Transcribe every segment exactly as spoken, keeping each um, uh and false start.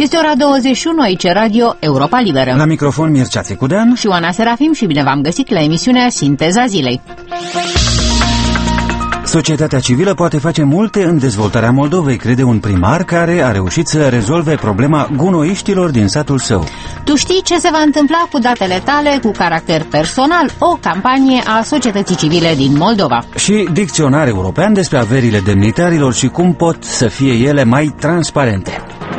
Este ora douăzeci și unu, aici Radio Europa Liberă. La microfon Mircea Țicudean și Oana Serafim și bine v-am găsit la emisiunea Sinteza Zilei. Societatea civilă poate face multe în dezvoltarea Moldovei, crede un primar care a reușit să rezolve problema gunoiștilor din satul său. Tu știi ce se va întâmpla cu datele tale cu caracter personal? O campanie a societății civile din Moldova. Și dicționar european despre averile demnitarilor și cum pot să fie ele mai transparente.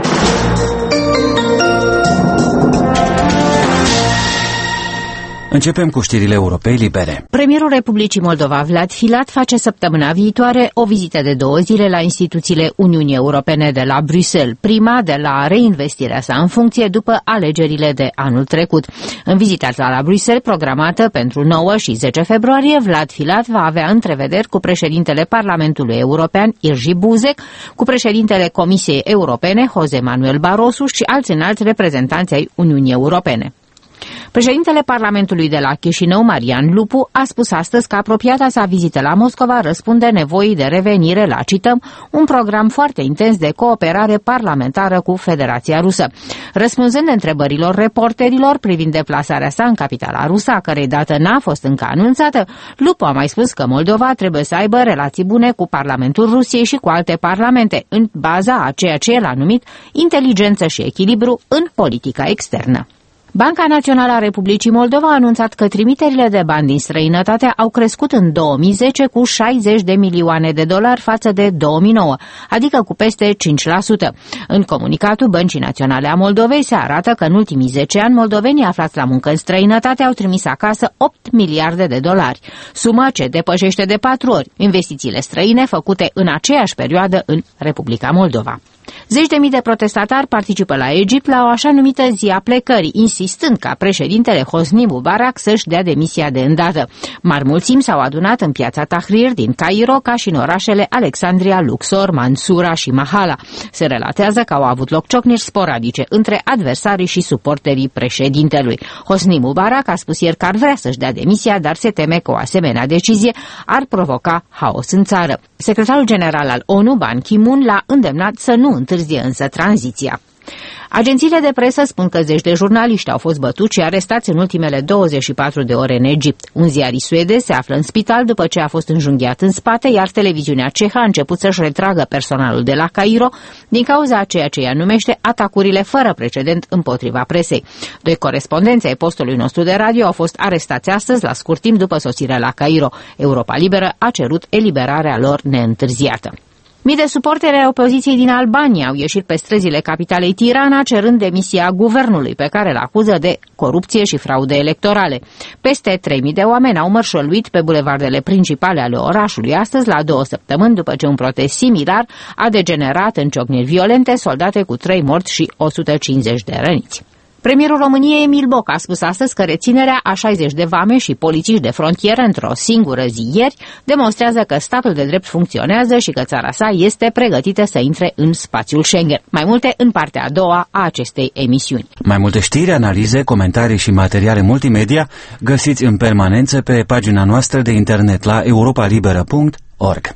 Începem cu știrile Europei Libere. Premierul Republicii Moldova, Vlad Filat, face săptămâna viitoare o vizită de două zile la instituțiile Uniunii Europene de la Bruxelles, prima de la reinvestirea sa în funcție după alegerile de anul trecut. În vizita la Bruxelles, programată pentru nouă și zece februarie, Vlad Filat va avea întrevederi cu președintele Parlamentului European, Jerzy Buzek, cu președintele Comisiei Europene, José Manuel Barroso, și alți înalți reprezentanți ai Uniunii Europene. Președintele Parlamentului de la Chișinău, Marian Lupu, a spus astăzi că apropiata sa vizită la Moscova răspunde nevoii de revenire la, cităm, un program foarte intens de cooperare parlamentară cu Federația Rusă. Răspunzând întrebărilor reporterilor privind deplasarea sa în capitala rusă, a cărei dată n-a fost încă anunțată, Lupu a mai spus că Moldova trebuie să aibă relații bune cu Parlamentul Rusiei și cu alte parlamente, în baza a ceea ce el a numit inteligență și echilibru în politica externă. Banca Națională a Republicii Moldova a anunțat că trimiterile de bani din străinătate au crescut în două mii zece cu șaizeci de milioane de dolari față de două mii nouă, adică cu peste cinci la sută. În comunicatul Băncii Naționale a Moldovei se arată că în ultimii zece ani moldovenii aflați la muncă în străinătate au trimis acasă opt miliarde de dolari, sumă ce depășește de patru ori investițiile străine făcute în aceeași perioadă în Republica Moldova. Zeci de mii de protestatari participă la Egipt la o așa numită zi a plecării, insistând ca președintele Hosni Mubarak să-și dea demisia de îndată. Mari mulțimi s-au adunat în piața Tahrir din Cairo, ca și în orașele Alexandria, Luxor, Mansura și Mahala. Se relatează că au avut loc ciocniri sporadice între adversarii și suporterii președintelui. Hosni Mubarak a spus ieri că ar vrea să-și dea demisia, dar se teme că o asemenea decizie ar provoca haos în țară. Secretarul general al ONU, Ban Ki-moon, l-a îndemnat să nu întârzie însă tranziția. Agențiile de presă spun că zeci de jurnaliști au fost bătuți și arestați în ultimele douăzeci și patru de ore în Egipt. Un ziarist suedez se află în spital după ce a fost înjunghiat în spate, iar televiziunea cehă a început să-și retragă personalul de la Cairo din cauza a ceea ce ea numește atacurile fără precedent împotriva presei. Doi corespondenți ai postului nostru de radio au fost arestați astăzi la scurt timp după sosirea la Cairo. Europa Liberă a cerut eliberarea lor neîntârziată. Mii de suporteri ai opoziției din Albania au ieșit pe străzile capitalei Tirana cerând demisia guvernului, pe care îl acuză de corupție și fraude electorale. Peste trei mii de oameni au mărșăluit pe bulevardele principale ale orașului astăzi, la două săptămâni după ce un protest similar a degenerat în ciocniri violente, soldate cu trei morți și o sută cincizeci de răniți. Premierul României, Emil Boc, a spus astăzi că reținerea a șaizeci de vame și polițiști de frontieră într-o singură zi ieri demonstrează că statul de drept funcționează și că țara sa este pregătită să intre în spațiul Schengen. Mai multe în partea a doua a acestei emisiuni. Mai multe știri, analize, comentarii și materiale multimedia găsiți în permanență pe pagina noastră de internet la europa liberă punct org.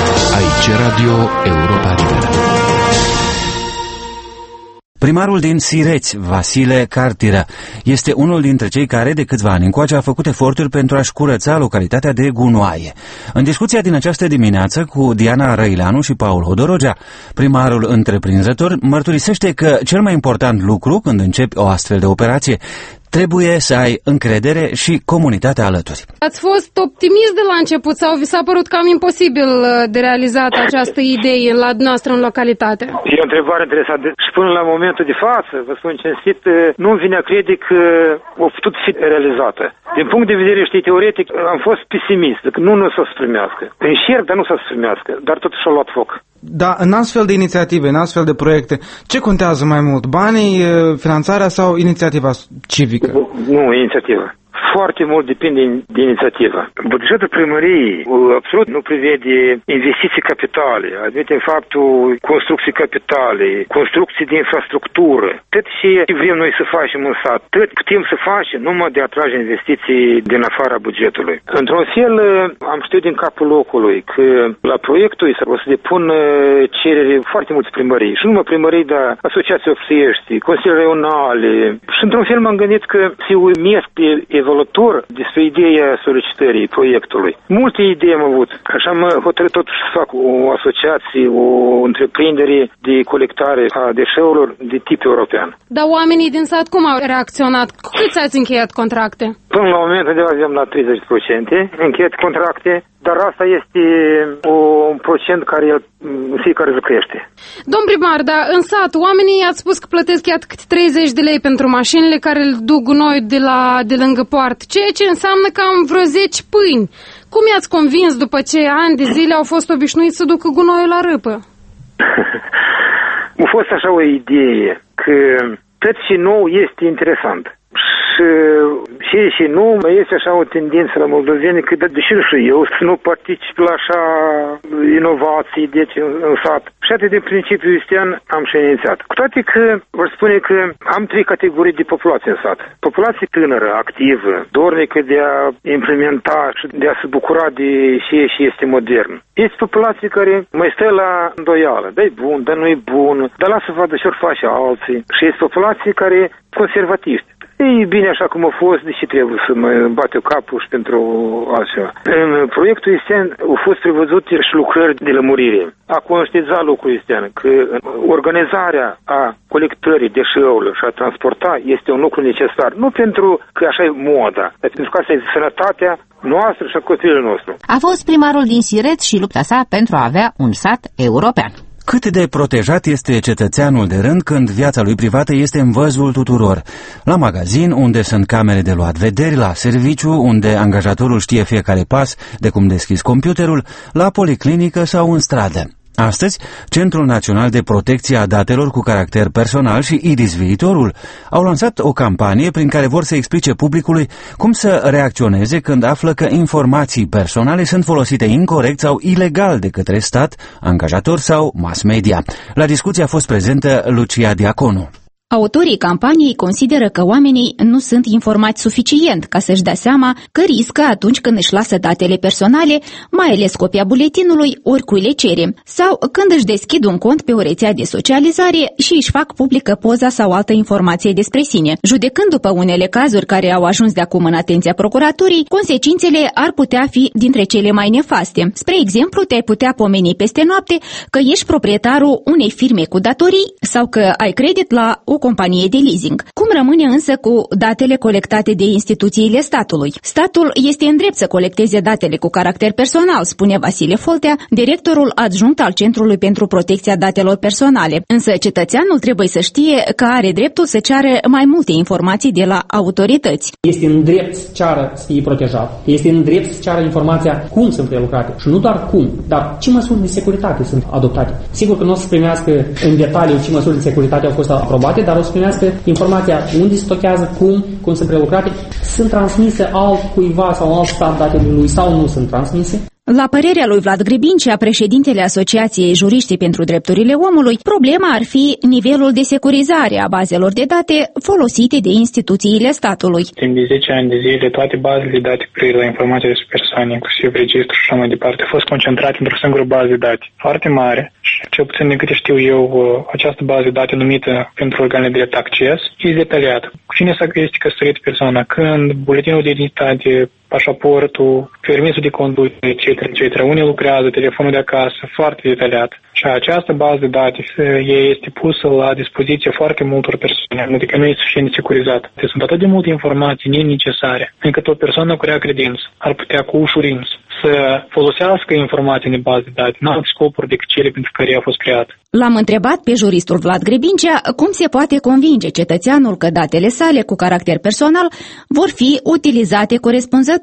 Aici Radio Europa Liberă. Primarul din Sireți, Vasile Cartiră, este unul dintre cei care de câțiva ani încoace a făcut eforturi pentru a-și curăța localitatea de gunoaie. În discuția din această dimineață cu Diana Răileanu și Paul Hodorogea, primarul întreprinzător mărturisește că cel mai important lucru când începi o astfel de operație trebuie să ai încredere și comunitatea alături. Ați fost optimist de la început sau vi s-a părut cam imposibil de realizat această idee la noastră în localitate? E o întrebare interesantă și până la momentul de față, vă spun cinstit, nu-mi vine a crede că a putut fi realizată. Din punct de vedere, știi, teoretic, am fost pesimist, că nu, nu s-o să primească. Încerc, dar nu s-o să primească, dar totuși a luat foc. Da, în astfel de inițiative, în astfel de proiecte, ce contează mai mult? Banii, finanțarea sau inițiativa civică? Nu, inițiativa. Foarte mult depinde de inițiativă. Bugetul primăriei absolut nu prevede investiții capitale, admite faptul construcții capitale, construcții de infrastructură. Tot ce vrem noi să facem în sat, tot putem să facem numai de a atrage investiții din afara bugetului. Într-un fel, am știut din capul locului că la proiectul o să depun cerere foarte mulți primării. Și nu numai primării, dar asociații ofțiești, consilii regionale. Și într-un fel m-am gândit că se uimesc pe evaluator despre ideea solicitării proiectului. Multe idei am avut. Așa am hotărât totuși să fac o asociație, o întreprindere de colectare a deșeurilor de tip european. Dar oamenii din sat cum au reacționat? Cu câți ați încheiat contracte? Până la moment undeva avem la treizeci la sută încheiat contracte, dar asta este un procent care fiecare îl crește. Domn primar, dar în sat, oamenii ați spus că plătesc iată câte treizeci de lei pentru mașinile care îl duc gunoi de, la, de lângă poartă, ceea ce înseamnă cam vreo zece pâini. Cum i-ați convins după ce ani de zile au fost obișnuiți să ducă gunoiul la râpă? A fost așa o idee, că tot ce nou este interesant. Și și nu mai este așa o tendință la moldoveni că de ce nu și eu să nu particip la așa inovații deci în, în sat. Și atât de principiu Iustian am și inițiat. Cu toate că vă spune că am trei categorii de populație în sat. Populație tânără, activă, dornică de a implementa și de a se bucura de ceea ce este modern. Este populație care mai stă la îndoială. Da, e bun, dar nu e bun, dar lasă să vadă ce ori face alții. Și este populație care conservatiști. E bine așa cum a fost, deși trebuie să mă bate capul și pentru altceva. În proiectul Iustian au fost prevăzute și lucrări de lămurire. A conștientizat lucrul Iustian că organizarea a colectării deșeurilor și a transporta este un lucru necesar. Nu pentru că așa e moda, dar pentru că asta e sănătatea noastră și a copilului nostru. A fost primarul din Siret și lupta sa pentru a avea un sat european. Cât de protejat este cetățeanul de rând când viața lui privată este în văzul tuturor? La magazin, unde sunt camere de luat vederi, la serviciu, unde angajatorul știe fiecare pas de cum deschizi computerul, la policlinică sau în stradă. Astăzi, Centrul Național de Protecție a Datelor cu caracter personal și I R I S Viitorul au lansat o campanie prin care vor să explice publicului cum să reacționeze când află că informații personale sunt folosite incorect sau ilegal de către stat, angajator sau mass media. La discuție a fost prezentă Lucia Diaconu. Autorii campaniei consideră că oamenii nu sunt informați suficient ca să-și dea seama că riscă atunci când își lasă datele personale, mai ales copia buletinului, oricui le cere, sau când își deschid un cont pe o rețea de socializare și își fac publică poza sau altă informație despre sine. Judecând după unele cazuri care au ajuns de acum în atenția procuraturii, consecințele ar putea fi dintre cele mai nefaste. Spre exemplu, te-ai putea pomeni peste noapte că ești proprietarul unei firme cu datorii sau că ai credit la o companie de leasing. Cum rămâne însă cu datele colectate de instituțiile statului? Statul este în drept să colecteze datele cu caracter personal, spune Vasile Foltea, directorul adjunct al Centrului pentru Protecția Datelor Personale. Însă cetățeanul trebuie să știe că are dreptul să ceară mai multe informații de la autorități. Este în drept să ceară să fie protejat. Este în drept să ceară informația cum sunt prelucrate. Și nu doar cum, dar ce măsuri de securitate sunt adoptate. Sigur că nu o să primească în detaliu ce măsuri de securitate au fost aprobate, dar o să primească informația unde se stochează, cum, cum sunt prelucrate, sunt transmise altcuiva sau alt stat datele lui sau nu sunt transmise. La părerea lui Vlad Gribincea, președintele Asociației Juriștii pentru Drepturile Omului, problema ar fi nivelul de securizare a bazelor de date folosite de instituțiile statului. Timp de zece ani de zile, toate bazele de date cu privire la informații despre persoane, inclusiv registru și așa mai departe, au fost concentrate într-o singură bază de date foarte mare și, cel puțin de câte știu eu, această bază de date numită pentru organele de drept acces este detaliată. Cu cine este căsătorit persoana, când, buletinul de identitate, pașaportul, permisul de conducere, et cetera, et cetera. Unii lucrează, telefonul de acasă, foarte detaliat. Și această bază de date este pusă la dispoziție foarte multor persoane, adică nu e suficient de securizată. Sunt atât de multe informații nenecesare, încât o persoană cu rea credință ar putea cu ușurință să folosească informații în bază de date, în alte scopuri decât cele pentru care a fost creat. L-am întrebat pe juristul Vlad Gribincea cum se poate convinge cetățeanul că datele sale cu caracter personal vor fi utilizate corespunzător.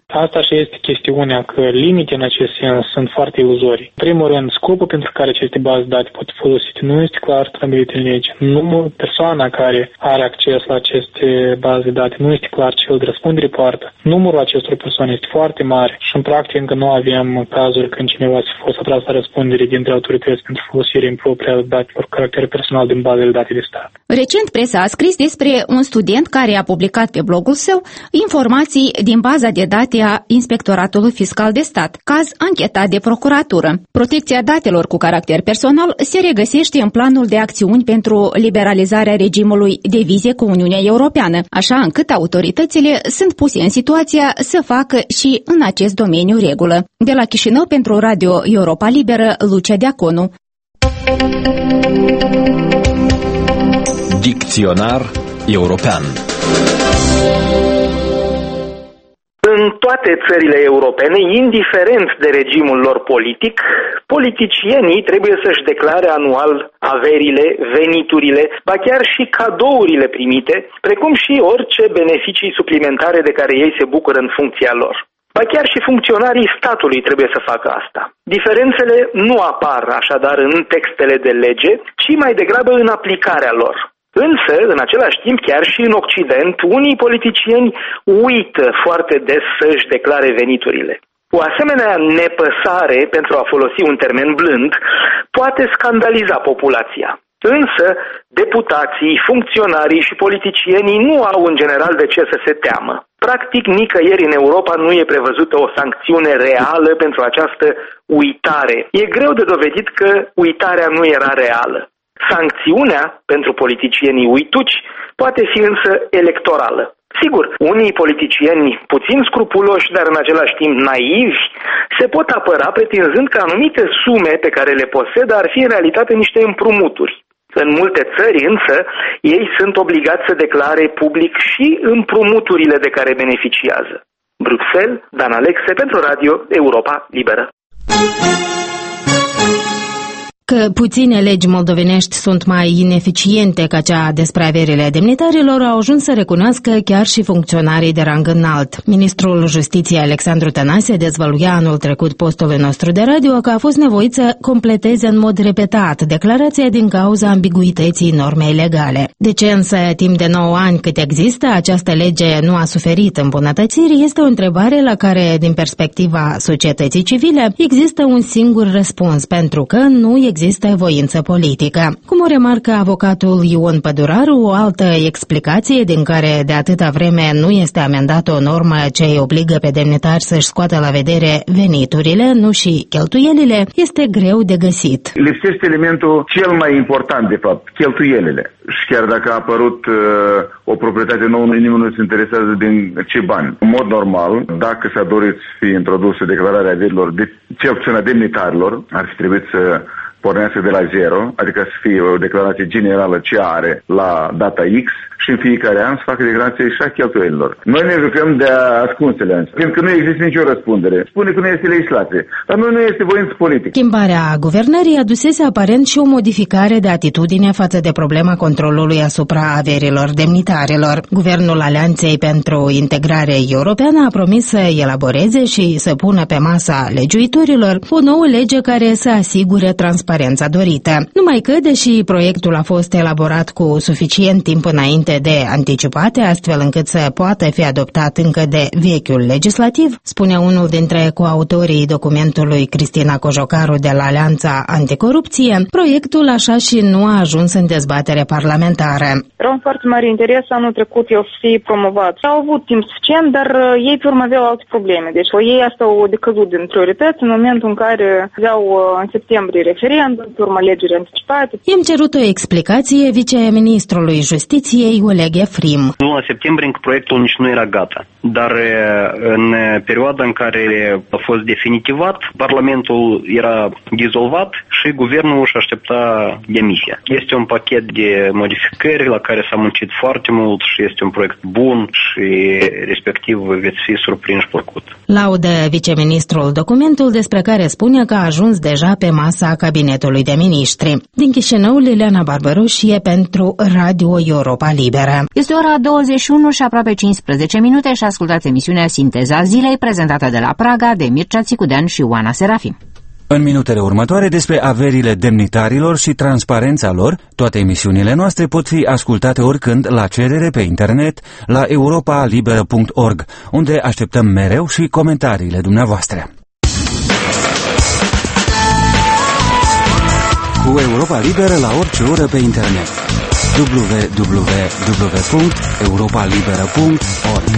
Asta și este chestiunea că limite în acest sens sunt foarte iluzorii. În primul rând, scopul pentru care aceste baze de date pot fi folosite nu este clar stabilit în lege. Numărul persoana care are acces la aceste baze de date nu este clar cel de răspundere poartă. Numărul acestor persoane este foarte mare și în practică încă nu avem cazuri când cineva s-a fost atras la răspundere dintre autorități pentru folosire improprie a datelor cu caracter personal din bazele de date de stat. Recent presa a scris despre un student care a publicat pe blogul său informații din baza de date a Inspectoratului Fiscal de Stat, caz anchetat de procuratură. Protecția datelor cu caracter personal se regăsește în planul de acțiuni pentru liberalizarea regimului de vize cu Uniunea Europeană, așa încât autoritățile sunt puse în situația să facă și în acest domeniu regulă. De la Chișinău pentru Radio Europa Liberă, Lucia Deaconu. Dicționar european. În toate țările europene, indiferent de regimul lor politic, politicienii trebuie să-și declare anual averile, veniturile, ba chiar și cadourile primite, precum și orice beneficii suplimentare de care ei se bucură în funcția lor. Ba chiar și funcționarii statului trebuie să facă asta. Diferențele nu apar așadar în textele de lege, ci mai degrabă în aplicarea lor. Însă, în același timp, chiar și în Occident, unii politicieni uită foarte des să-și declare veniturile. O asemenea nepăsare, pentru a folosi un termen blând, poate scandaliza populația. Însă, deputații, funcționarii și politicienii nu au în general de ce să se teamă. Practic, nicăieri în Europa nu e prevăzută o sancțiune reală pentru această uitare. E greu de dovedit că uitarea nu era reală. Sancțiunea pentru politicienii uituci poate fi însă electorală. Sigur, unii politicieni puțin scrupuloși, dar în același timp naivi, se pot apăra pretinzând că anumite sume pe care le posedă ar fi în realitate niște împrumuturi. În multe țări însă, ei sunt obligați să declare public și împrumuturile de care beneficiază. Bruxelles, Dan Alexe pentru Radio Europa Liberă. Că puține legi moldovenești sunt mai ineficiente ca cea despre averile demnitarilor au ajuns să recunoască chiar și funcționarii de rang înalt. Ministrul Justiției Alexandru Tănase dezvăluia anul trecut postului nostru de radio că a fost nevoit să completeze în mod repetat declarația din cauza ambiguității normei legale. De ce însă timp de nouă ani cât există această lege nu a suferit îmbunătățiri este o întrebare la care, din perspectiva societății civile, există un singur răspuns, pentru că nu există există voință politică. Cum o remarcă avocatul Ion Păduraru, o altă explicație din care de atâta vreme nu este amendată o normă ce îi obligă pe demnitari să-și scoată la vedere veniturile, nu și cheltuielile, este greu de găsit. Lipsește elementul cel mai important, de fapt, cheltuielile. Și chiar dacă a apărut uh, o proprietate nouă, nimeni nu se interesează din ce bani. În mod normal, dacă s-a dorit să fie introdusă declararea averilor, de, cel puțin a demnitarilor, ar fi trebuit să pornească de la zero, adică să fie o declarație generală ce are la data X și în fiecare an să facă declarație și a cheltuielilor. Noi ne jucăm de ascunsele, pentru că nu există nicio răspundere. Spune că nu este legislație, dar nu, nu este voință politică. Schimbarea guvernării adusese aparent și o modificare de atitudine față de problema controlului asupra averilor demnitarilor. Guvernul Alianței pentru Integrare Europeană a promis să elaboreze și să pună pe masa legiuitorilor o nouă lege care să asigure transparența dorită. Numai că, deși proiectul a fost elaborat cu suficient timp înainte de anticipate, astfel încât să poată fi adoptat încă de vechiul legislativ, spune unul dintre coautorii documentului, Cristina Cojocaru de la Alianța Anticorupție, proiectul așa și nu a ajuns în dezbatere parlamentară. Era un foarte mare interes anul trecut el să fie promovat. Au avut timp suficient, dar ei pe urmă aveau alte probleme. Deci ei asta au decăzut din priorități în momentul în care aveau în septembrie referendum, pe urmă alegeri anticipate. I-am cerut o explicație viceministrului Justiției Oleg Efrim. În luna septembrie încă proiectul nici nu era gata, dar în perioada în care a fost definitivat, Parlamentul era dizolvat și guvernul își aștepta demisia. Este un pachet de modificări la care s-a muncit foarte mult și este un proiect bun și respectiv veți fi surprinși plăcut. Laudă viceministrul documentul despre care spune că a ajuns deja pe masa cabinetului de miniștri. Din Chișinău, Liliana Barbaroșie pentru Radio Europa Liberă. Liberă. Este ora douăzeci și unu și aproape cincisprezece minute și ascultați emisiunea Sinteza Zilei, prezentată de la Praga de Mircea Țicudean și Oana Serafim. În minutele următoare despre averile demnitarilor și transparența lor, toate emisiunile noastre pot fi ascultate oricând la cerere pe internet la europa liberă punct org, unde așteptăm mereu și comentariile dumneavoastră. Cu Europa Liberă la orice oră pe internet. w w w punct europa liberă punct org.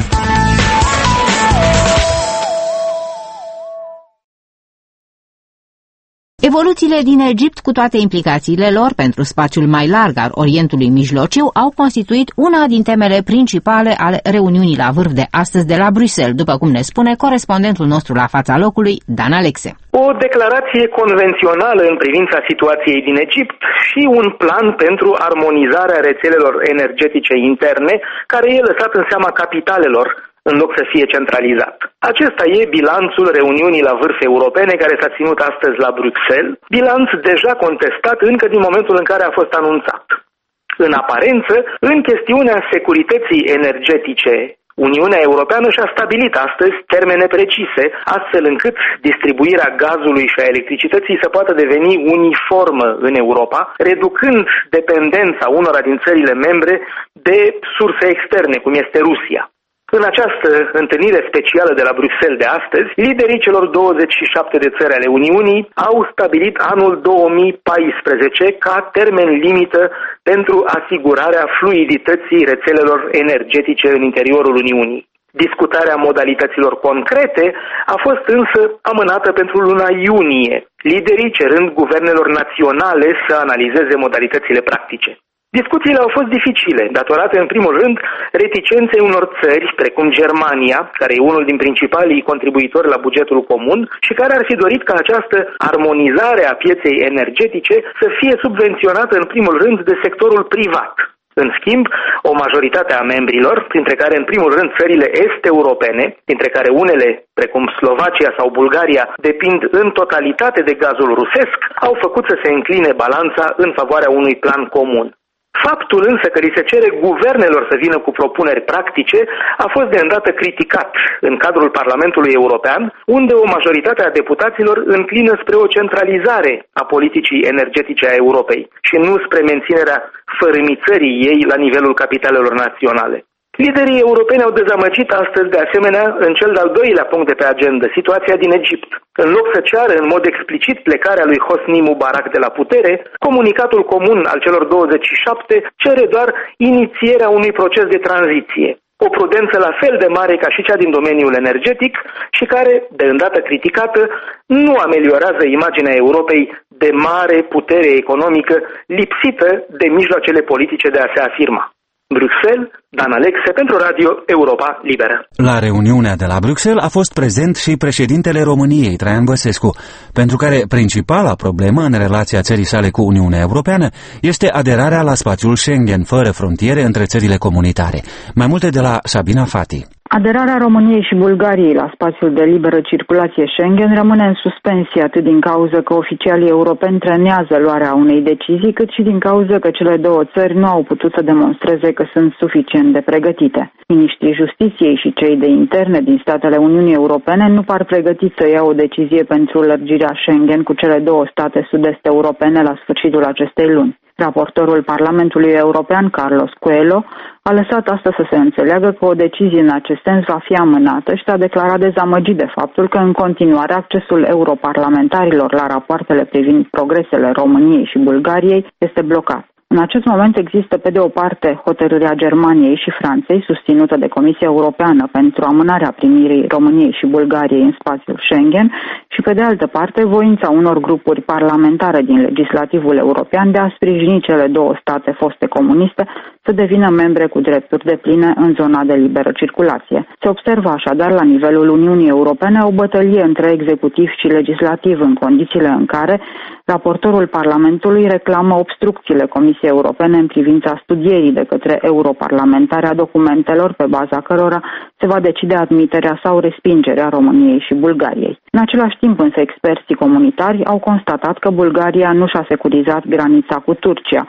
Evoluțiile din Egipt, cu toate implicațiile lor pentru spațiul mai larg al Orientului Mijlociu, au constituit una din temele principale ale reuniunii la vârf de astăzi de la Bruxelles, după cum ne spune corespondentul nostru la fața locului, Dan Alexe. O declarație convențională în privința situației din Egipt și un plan pentru armonizarea rețelelor energetice interne, care e lăsat în seama capitalelor, în loc să fie centralizat. Acesta e bilanțul reuniunii la vârf europene care s-a ținut astăzi la Bruxelles, bilanț deja contestat încă din momentul în care a fost anunțat. În aparență, în chestiunea securității energetice, Uniunea Europeană și-a stabilit astăzi termene precise, astfel încât distribuirea gazului și a electricității să poată deveni uniformă în Europa, reducând dependența unora din țările membre de surse externe, cum este Rusia. În această întâlnire specială de la Bruxelles de astăzi, liderii celor douăzeci și șapte de țări ale Uniunii au stabilit anul două mii paisprezece ca termen limită pentru asigurarea fluidității rețelelor energetice în interiorul Uniunii. Discutarea modalităților concrete a fost însă amânată pentru luna iunie, liderii cerând guvernelor naționale să analizeze modalitățile practice. Discuțiile au fost dificile, datorate în primul rând reticenței unor țări, precum Germania, care e unul din principalii contribuitori la bugetul comun și care ar fi dorit ca această armonizare a pieței energetice să fie subvenționată în primul rând de sectorul privat. În schimb, o majoritate a membrilor, printre care în primul rând țările est-europene, dintre care unele, precum Slovacia sau Bulgaria, depind în totalitate de gazul rusesc, au făcut să se încline balanța în favoarea unui plan comun. Faptul însă că li se cere guvernelor să vină cu propuneri practice a fost de îndată criticat în cadrul Parlamentului European, unde o majoritate a deputaților înclină spre o centralizare a politicii energetice a Europei și nu spre menținerea fărâmițării ei la nivelul capitalelor naționale. Liderii europeni au dezamăgit astăzi de asemenea în cel de-al doilea punct de pe agenda, situația din Egipt. În loc să ceară în mod explicit plecarea lui Hosni Mubarak de la putere, comunicatul comun al celor douăzeci și șapte cere doar inițierea unui proces de tranziție. O prudență la fel de mare ca și cea din domeniul energetic și care, de îndată criticată, nu ameliorează imaginea Europei de mare putere economică lipsită de mijloacele politice de a se afirma. Bruxelles, Dan Alexe pentru Radio Europa Liberă. La reuniunea de la Bruxelles a fost prezent și președintele României, Traian Băsescu, pentru care principala problemă în relația țării sale cu Uniunea Europeană este aderarea la spațiul Schengen, fără frontiere între țările comunitare. Mai multe de la Sabina Fati. Aderarea României și Bulgariei la spațiul de liberă circulație Schengen rămâne în suspensie atât din cauză că oficialii europeni trenează luarea unei decizii, cât și din cauză că cele două țări nu au putut să demonstreze că sunt suficient de pregătite. Ministrii Justiției și cei de interne din statele Uniunii Europene nu par pregătiți să ia o decizie pentru lărgirea Schengen cu cele două state sud-est europene la sfârșitul acestei luni. Raportorul Parlamentului European, Carlos Coelho, a lăsat astăzi să se înțeleagă că o decizie în acest sens va fi amânată și s-a declarat dezamăgit de faptul că în continuare accesul europarlamentarilor la rapoartele privind progresele României și Bulgariei este blocat. În acest moment există pe de o parte hotărârea Germaniei și Franței, susținută de Comisia Europeană pentru amânarea primirii României și Bulgariei în spațiul Schengen și pe de altă parte voința unor grupuri parlamentare din legislativul european de a sprijini cele două state foste comuniste să devină membre cu drepturi depline în zona de liberă circulație. Se observă așadar la nivelul Uniunii Europene o bătălie între executiv și legislativ în condițiile în care raportorul Parlamentului reclamă obstrucțiile Comisiei Europene în privința studierii de către europarlamentari a documentelor pe baza cărora se va decide admiterea sau respingerea României și Bulgariei. În același timp însă experții comunitari au constatat că Bulgaria nu și-a securizat granița cu Turcia,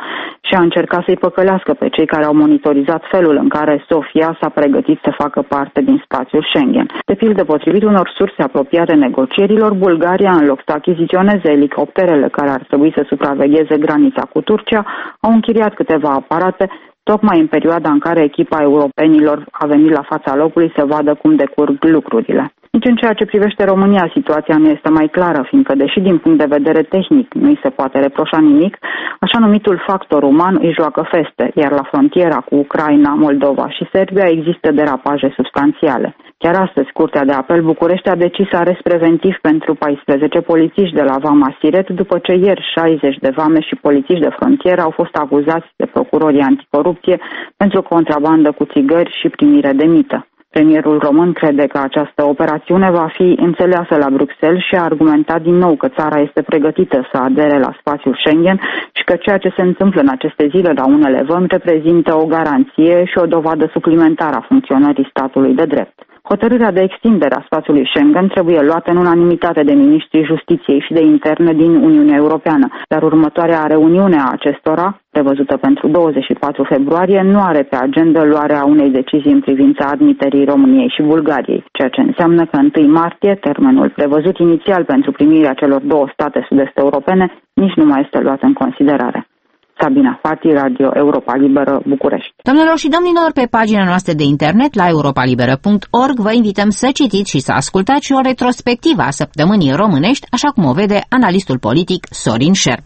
și a încercat să-i păcălească pe cei care au monitorizat felul în care Sofia s-a pregătit să facă parte din spațiul Schengen. De pildă, potrivit unor surse apropiate negocierilor, Bulgaria, în loc să achiziționeze elicopterele care ar trebui să supravegheze granița cu Turcia, au închiriat câteva aparate tocmai în perioada în care echipa europenilor a venit la fața locului să vadă cum decurg lucrurile. Nici în ceea ce privește România, situația nu este mai clară, fiindcă, deși din punct de vedere tehnic nu îi se poate reproșa nimic, așa numitul factor uman îi joacă feste, iar la frontiera cu Ucraina, Moldova și Serbia există derapaje substanțiale. Chiar astăzi, Curtea de Apel București a decis arest preventiv pentru paisprezece polițiști de la Vama Siret, după ce ieri șaizeci de vame și polițiști de frontieră au fost acuzați de procurorii anticorupție pentru contrabandă cu țigări și primire de mită. Premierul român crede că această operațiune va fi înțeleasă la Bruxelles și a argumentat din nou că țara este pregătită să adere la spațiul Schengen și că ceea ce se întâmplă în aceste zile la unele vămi reprezintă o garanție și o dovadă suplimentară a funcționării statului de drept. Hotărârea de extindere a spațiului Schengen trebuie luată în unanimitate de ministrii justiției și de interne din Uniunea Europeană, dar următoarea reuniune a acestora, prevăzută pentru douăzeci și patru februarie, nu are pe agenda luarea unei decizii în privința admiterii României și Bulgariei, ceea ce înseamnă că întâi martie, termenul prevăzut inițial pentru primirea celor două state sud-est europene, nici nu mai este luat în considerare. Sabina Fati, Radio Europa Liberă, București. Doamnelor și domnilor, pe pagina noastră de internet la europa liberă punct org vă invităm să citiți și să ascultați și o retrospectivă a săptămânii românești, așa cum o vede analistul politic Sorin Șerp.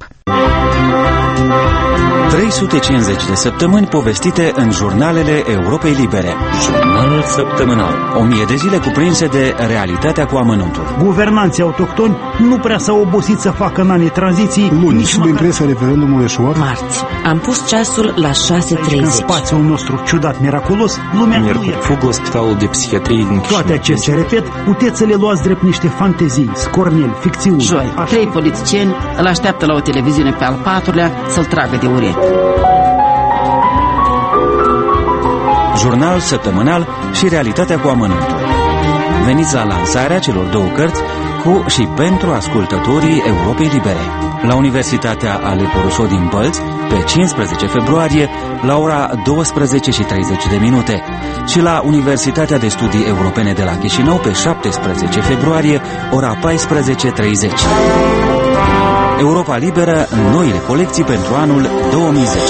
trei sute cincizeci de săptămâni povestite în jurnalele Europei Libere. Jurnalul săptămânal. O mie de zile cuprinse de realitatea cu amănuntul. Guvernanții autohtoni nu prea s-au obosit să facă în anii tranziții. Luni, sub impresia referendumului eșuat. Marți, am pus ceasul la șase treizeci. În spațiul nostru ciudat, miraculos, lumea nu e. Fug la spitalul de psihiatrie din Chișinău. Toate acestea, repet, puteți să le luați drept niște fantezii, scorneli, ficțiuni. Joi, trei politicieni îl așteaptă la o televiziune pe al patrulea să-l tragă de urechi. Jurnal săptămânal și realitatea cu amănuntul. Veniți la lansarea celor două cărți cu și pentru ascultătorii Europei Libere. La Universitatea Alepo Rousseau din Bălți, pe cincisprezece februarie, la ora douăsprezece și treizeci de minute. Și la Universitatea de Studii Europene de la Chișinău, pe șaptesprezece februarie, ora paisprezece și treizeci. Europa Liberă, noile colecții pentru anul două mii zece.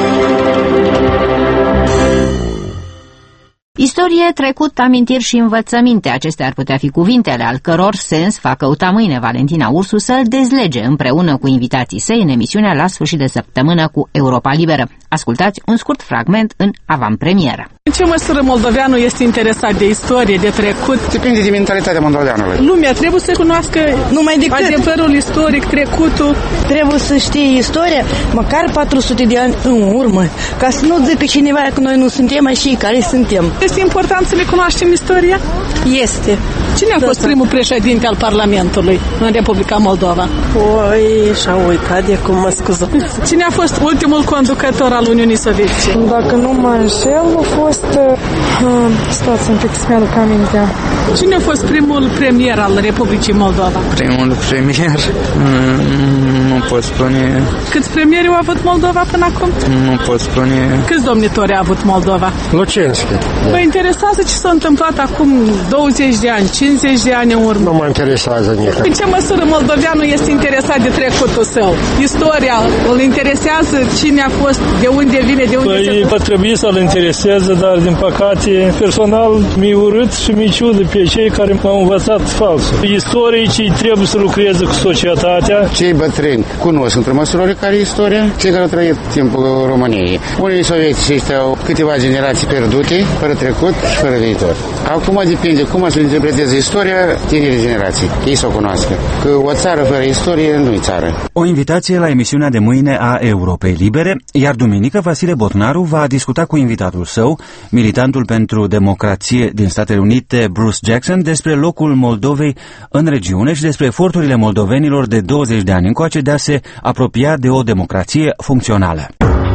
Istorie, trecut, amintiri și învățăminte. Acestea ar putea fi cuvintele al căror sens va căuta mâine Valentina Ursu să-l dezlege împreună cu invitații săi în emisiunea La Sfârșit de Săptămână cu Europa Liberă. Ascultați un scurt fragment în avantpremieră. În ce măsură moldoveanul este interesat de istorie, de trecut? Depinde de mentalitatea moldoveanului. Lumea trebuie să cunoască numai decât adevărul istoric, trecutul. Trebuie să știe istoria măcar patru sute de ani în urmă, ca să nu zică cineva că noi nu suntem așa care suntem. Este important să ne cunoaștem istoria? Este. Cine a fost primul președinte al Parlamentului în Republica Moldova? Oi, și-a uitat de cum mă scuză. Cine a fost ultimul conducător al Uniunii Sovietice? Dacă nu mă înșel, a fost... Uh, stați un pic să mi-aduc amintea. Cine a fost primul premier al Republicii Moldova? Primul premier? Mm, nu pot spune. Câți premieri au avut Moldova până acum? Nu pot spune. Câți domnitori a avut Moldova? Lucenski. Vă interesează ce s-a întâmplat acum douăzeci de ani, cincizeci de ani în urmă? Nu mă interesează nici. În ce măsură moldoveanul este interesat de trecutul său? Istoria îl interesează? Cine a fost? De unde vine? De unde păi, se... va trebui să-l intereseze, dar din păcate personal mi-e urât și mi-e ciudă pe cei care m-au învățat falsul. Istoricii trebuie să lucreze cu societatea. Cei bătrâni cunosc într-o măsură care e istoria, cei care au trăit timpul României. Unii sovietici ăștia au câteva generații pierdute, fără trecut și fără viitor. Acum depinde cum să interpreteze istoria tinerii generații. Ei să o cunoască. Că o țară fără istorie nu-i țară. O invitație la emisiunea de mâine a Europei Libere, iar duminică Vasile Botnaru va discuta cu invitatul său, militantul pentru democrație din Statele Unite, Bruce Jackson, despre locul Moldovei în regiune și despre eforturile moldovenilor de douăzeci de ani încoace de a se apropia de o democrație funcțională.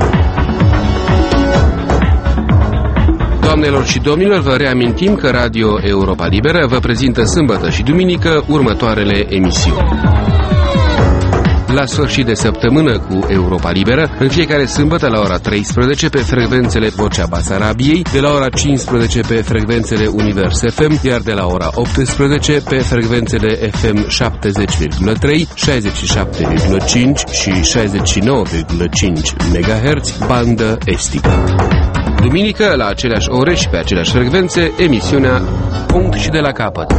Doamnelor și domnilor, vă reamintim că Radio Europa Liberă vă prezintă sâmbătă și duminică următoarele emisiuni. la sfârșit de săptămână cu Europa Liberă, în fiecare sâmbătă la ora treisprezece pe frecvențele Vocea Basarabiei, de la ora cincisprezece pe frecvențele Univers F M, iar de la ora optsprezece pe frecvențele F M șaptezeci virgulă trei, șaizeci și șapte virgulă cinci și șaizeci și nouă virgulă cinci megahertz, bandă estică. Duminică, la aceleași ore și pe aceleași frecvențe, emisiunea Punct și de la capăt.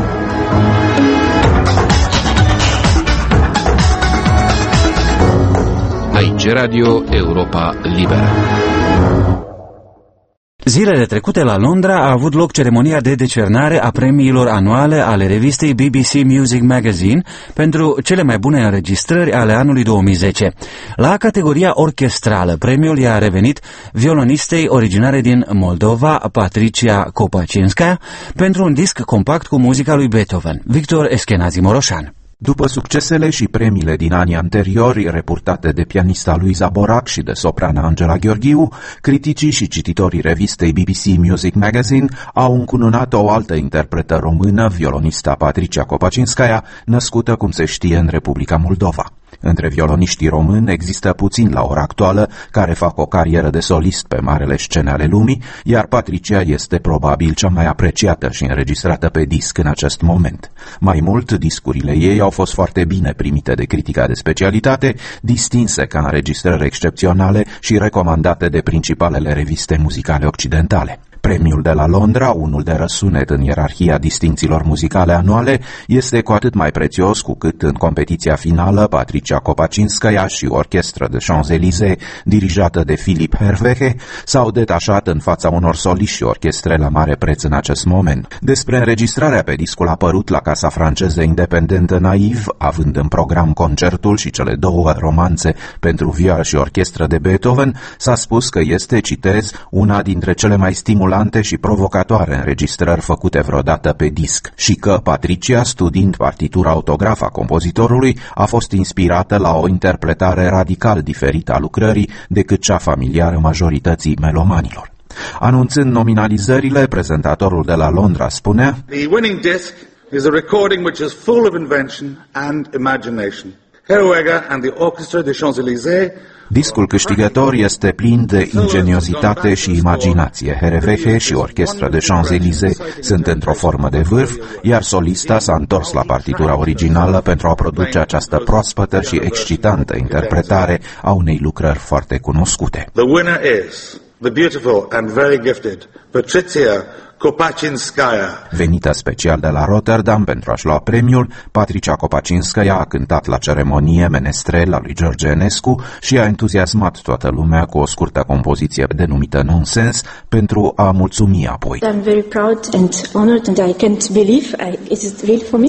Aici Radio Europa Liberă. Zilele trecute la Londra a avut loc ceremonia de decernare a premiilor anuale ale revistei B B C Music Magazine pentru cele mai bune înregistrări ale anului două mii zece. La categoria orchestrală, premiul i-a revenit violonistei originare din Moldova, Patricia Kopaczynska, pentru un disc compact cu muzica lui Beethoven. Victor Eschenazi Moroșan. După succesele și premiile din anii anteriori, reportate de pianista Luiza Borac și de soprana Angela Gheorghiu, criticii și cititorii revistei B B C Music Magazine au încununat o altă interpretă română, violonista Patricia Kopaczynskaia, născută, cum se știe, în Republica Moldova. Între violoniștii români există puțin la ora actuală care fac o carieră de solist pe marele scene ale lumii, iar Patricia este probabil cea mai apreciată și înregistrată pe disc în acest moment. Mai mult, discurile ei au fost foarte bine primite de critica de specialitate, distinse ca înregistrări excepționale și recomandate de principalele reviste muzicale occidentale. Premiul de la Londra, unul de răsunet în ierarhia distincțiilor muzicale anuale, este cu atât mai prețios cu cât în competiția finală Patricia Kopaczynskaia și orchestră de Champs-Élysées, dirijată de Philippe Hervé, s-au detașat în fața unor soliști și orchestre la mare preț în acest moment. Despre înregistrarea pe discul apărut la casa franceză independentă Naiv, având în program concertul și cele două romanțe pentru vioară și orchestră de Beethoven, s-a spus că este, citez, una dintre cele mai stimulante și provocatoare înregistrări făcute vreodată pe disc și că Patricia, studiind partitura autografă a compozitorului, a fost inspirată la o interpretare radical diferită a lucrării decât cea familiară majorității melomanilor. Anunțând nominalizările, prezentatorul de la Londra spunea: The winning disc is a recording which is full of invention and imagination. Herwegher and the Orchestra de Champs-Élysées. Discul câștigător este plin de ingeniozitate și imaginație. Hervé și orchestra de Champs-Élysées sunt într-o formă de vârf, iar solista s-a întors la partitura originală pentru a produce această proaspătă și excitantă interpretare a unei lucrări foarte cunoscute. The winner is the beautiful and very gifted Patricia Kopaczynskaia. Venită special de la Rotterdam pentru a-și lua premiul, Patricia Kopaczynskaia a cântat la ceremonie Menestrel al lui George Enescu și a entuziasmat toată lumea cu o scurtă compoziție denumită Nonsens pentru a mulțumi apoi. I'm very proud and honored and I can't believe I, it is really for me.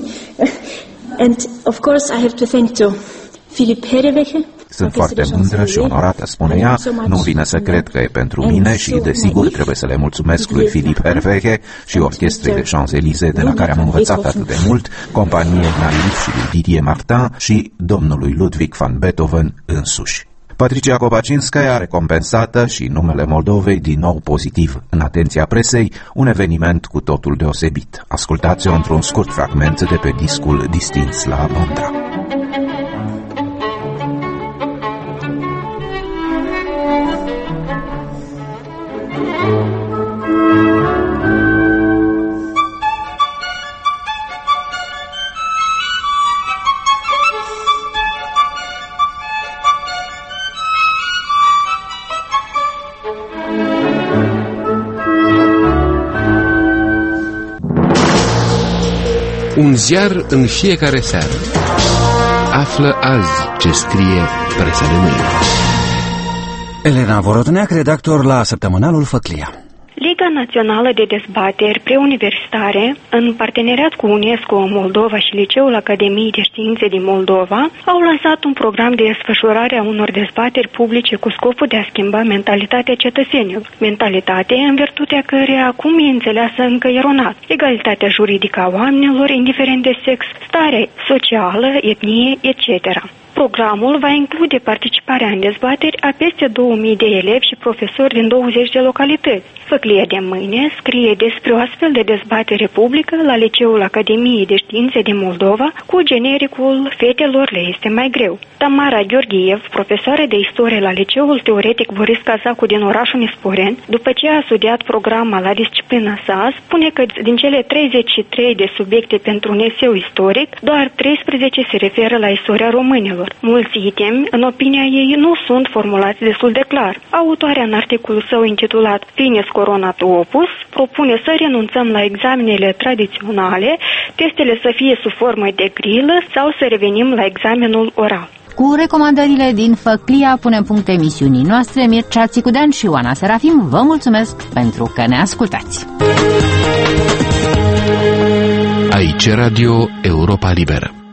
And of course I have to thank to Philippe Hervé. Sunt foarte mândră și onorată, spune ea, nu vine să cred că e pentru mine și, desigur, trebuie să le mulțumesc lui Philippe Hervé și orchestrei de Champs-Élysées, de la care am învățat atât de mult, companiei Naiv și lui Didier Martin și domnului Ludwig van Beethoven însuși. Patricia Kopaczynskaia recompensată și numele Moldovei din nou pozitiv în atenția presei, un eveniment cu totul deosebit. Ascultați-o într-un scurt fragment de pe discul distins la Londra. Un ziar în fiecare seară. Află azi ce scrie presa de mâine. Elena Vorotneac, redactor la Săptămânalul Făclia. Liga Națională de Dezbateri Preuniversitare, în parteneriat cu UNESCO Moldova și Liceul Academiei de Științe din Moldova, au lansat un program de desfășurare a unor dezbateri publice cu scopul de a schimba mentalitatea cetățenilor. Mentalitate în virtutea căreia acum e înțeleasă încă eronat. Egalitatea juridică a oamenilor, indiferent de sex, stare socială, etnie, et cetera. Programul va include participarea în dezbateri a peste două mii de elevi și profesori din douăzeci de localități. Făclia de mâine scrie despre o astfel de dezbatere publică la Liceul Academiei de Științe din Moldova cu genericul Fetelor le este mai greu. Tamara Gheorghiev, profesoară de istorie la Liceul Teoretic Boris Cazacu din orașul Nisporen, după ce a studiat programa la disciplina sa, spune că din cele treizeci și trei de subiecte pentru un eseu istoric, doar treisprezece se referă la istoria românilor. Mulți itemi, în opinia ei, nu sunt formulați destul de clar. Autoarea, în articolul său intitulat Finis Coronat Opus, propune să renunțăm la examenele tradiționale, testele să fie sub formă de grilă sau să revenim la examenul oral. Cu recomandările din Făclia punem punct emisiunii noastre. Mircea Țicudean și Ioana Serafim vă mulțumesc pentru că ne ascultați. Aici Radio Europa Liberă.